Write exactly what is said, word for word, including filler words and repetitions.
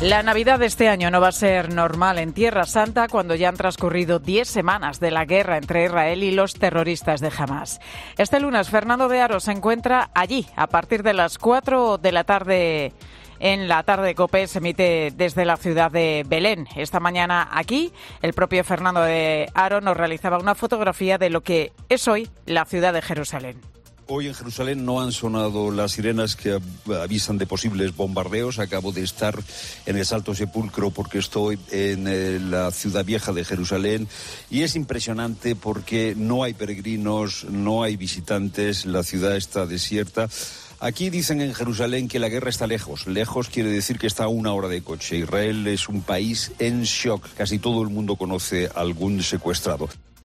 La Navidad de este año no va a ser normal en Tierra Santa cuando ya han transcurrido diez semanas de la guerra entre Israel y los terroristas de Hamás. Este lunes, Fernando de Aro se encuentra allí a partir de las cuatro de la tarde. En la tarde de COPE se emite desde la ciudad de Belén. Esta mañana aquí, el propio Fernando de Aro nos realizaba una fotografía de lo que es hoy la ciudad de Jerusalén. Hoy en Jerusalén no han sonado las sirenas que avisan de posibles bombardeos. Acabo de estar en el Santo Sepulcro porque estoy en eh, la ciudad vieja de Jerusalén y es impresionante porque no hay peregrinos, no hay visitantes, la ciudad está desierta. Aquí dicen en Jerusalén que la guerra está lejos. Lejos quiere decir que está a una hora de coche. Israel es un país en shock. Casi todo el mundo conoce a algún secuestrado.